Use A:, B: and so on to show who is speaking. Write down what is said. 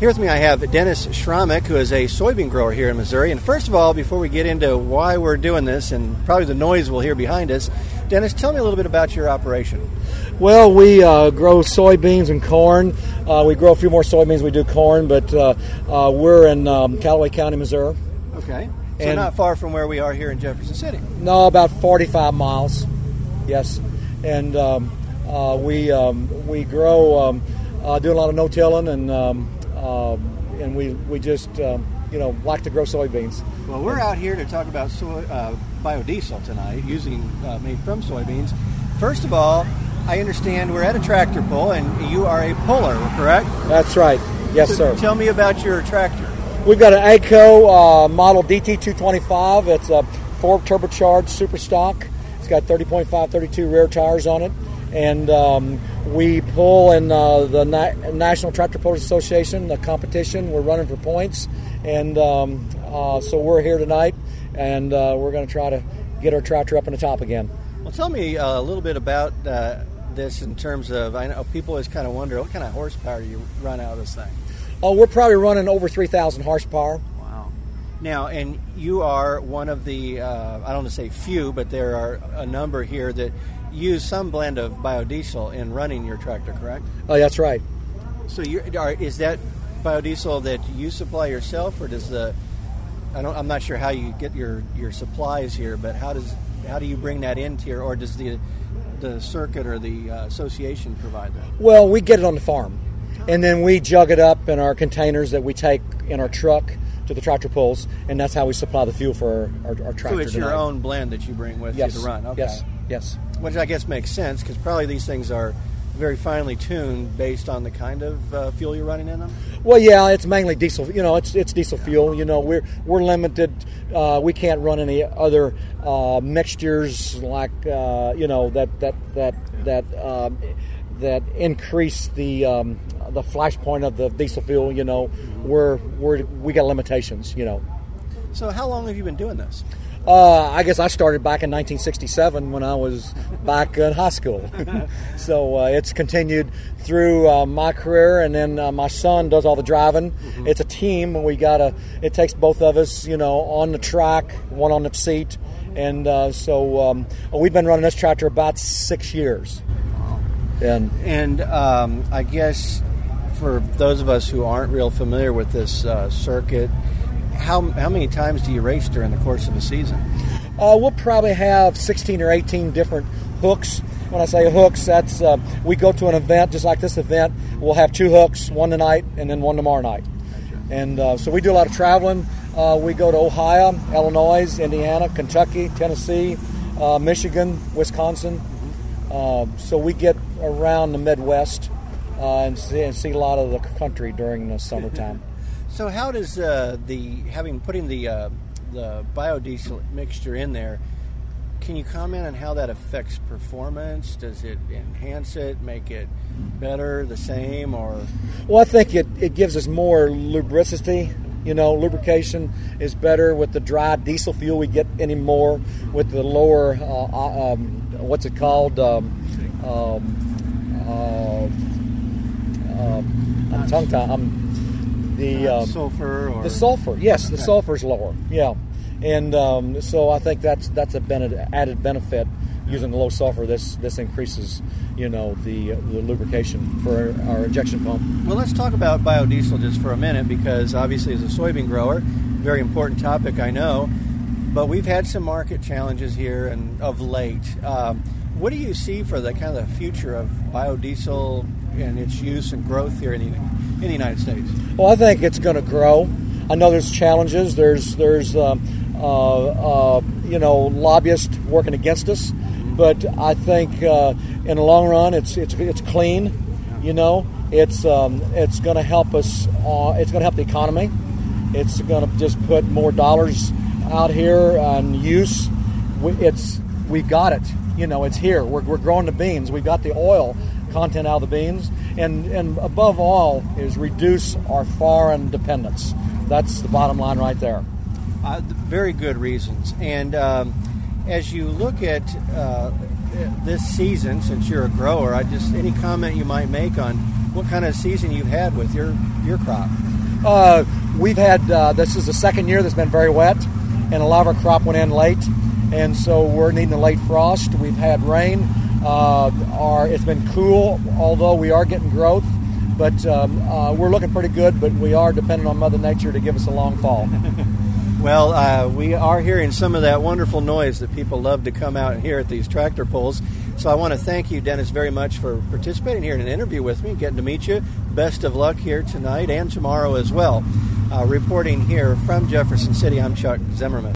A: Here with me I have Dennis Schrammick, who is a soybean grower here in Missouri. And first of all, before we get into why we're doing this and probably the noise we'll hear behind us, Dennis, tell me a little bit about your operation.
B: Well, we grow soybeans and corn. We grow a few more soybeans than we do corn, but we're in Callaway County, Missouri.
A: Okay. So not far from where we are here in Jefferson City.
B: No, about 45 miles, yes. And we grow, do a lot of no-tilling, and we just like to grow soybeans.
A: Well, we're out here to talk about biodiesel tonight, made from soybeans. First of all, I understand we're at a tractor pull, and you are a puller, correct?
B: That's right. Yes, sir.
A: Tell me about your tractor.
B: We've got an AGCO model DT225. It's a 4 turbocharged super stock. It's got 30.5, 32 rear tires on it. And we pull in the National Tractor Pullers Association, the competition. We're running for points. And so we're here tonight, and we're going to try to get our tractor up in the top again.
A: Well, tell me a little bit about this in terms of, I know people always kind of wonder, what kind of horsepower do you run out of this thing?
B: Oh, we're probably running over 3,000 horsepower.
A: Wow. Now, and you are one of the, I don't want to say few, but there are a number here that use some blend of biodiesel in running your tractor, correct?
B: Oh, that's right.
A: So is that biodiesel that you supply yourself, or does I'm not sure how you get your supplies here, but how do you bring that into here, or does the circuit or the association provide that?
B: Well, we get it on the farm, and then we jug it up in our containers that we take in our truck to the tractor pulls, and that's how we supply the fuel for our tractor.
A: So it's
B: tonight.
A: your own blend that you bring with you to run? Okay.
B: Yes.
A: Which I guess makes sense, because probably these things are very finely tuned based on the kind of fuel you're running in them?
B: Well, yeah, it's mainly diesel. It's diesel fuel. We're limited. We can't run any other mixtures like that increase the flash point of the diesel fuel. We got limitations.
A: So how long have you been doing this?
B: I guess I started back in 1967 when I was back in high school. So it's continued through my career, and then my son does all the driving. Mm-hmm. It's a team. It takes both of us, on the track, one on the seat. And so we've been running this tractor about 6 years.
A: And I guess for those of us who aren't real familiar with this circuit, how many times do you race during the course of a season?
B: We'll probably have 16 or 18 different hooks. When I say hooks, that's we go to an event just like this event. We'll have 2 hooks, one tonight and then one tomorrow night. Gotcha. And so we do a lot of traveling. We go to Ohio, Illinois, Indiana, Kentucky, Tennessee, Michigan, Wisconsin. So we get around the Midwest and see a lot of the country during the summertime.
A: So how does putting the biodiesel mixture in there, can you comment on how that affects performance? Does it enhance it, make it better, the same, or?
B: Well, I think it gives us more lubricity. Lubrication is better with the dry diesel fuel. We get any more with the lower, what's it called? I'm tongue-tied.
A: Sulfur?
B: The sulfur, yes. Okay. The sulfur's lower, yeah. And so I think that's a added benefit using the low sulfur. This increases, the lubrication for our injection pump.
A: Well, let's talk about biodiesel just for a minute, because obviously as a soybean grower, very important topic, I know, but we've had some market challenges here and of late. What do you see for the kind of the future of biodiesel and its use and growth here in the United States?
B: Well, I think it's going to grow. I know there's challenges. There's lobbyists working against us, but I think in the long run, it's clean. It's going to help us. It's going to help the economy. It's going to just put more dollars out here on use. We got it. It's here. We're growing the beans. We got the oil content out of the beans, and above all is reduce our foreign dependence. That's the bottom line right there.
A: Very good reasons. And as you look at this season, since you're a grower, any comment you might make on what kind of season you've had with your crop?
B: We've had, this is the second year that's been very wet, and a lot of our crop went in late, and so we're needing a late frost. We've had rain. It's been cool, although we are getting growth, but we're looking pretty good, but we are dependent on Mother Nature to give us a long fall.
A: Well, we are hearing some of that wonderful noise that people love to come out and hear at these tractor pulls. So I want to thank you, Dennis, very much for participating here in an interview with me, getting to meet you. Best of luck here tonight and tomorrow as well. Reporting here from Jefferson City, I'm Chuck Zimmerman.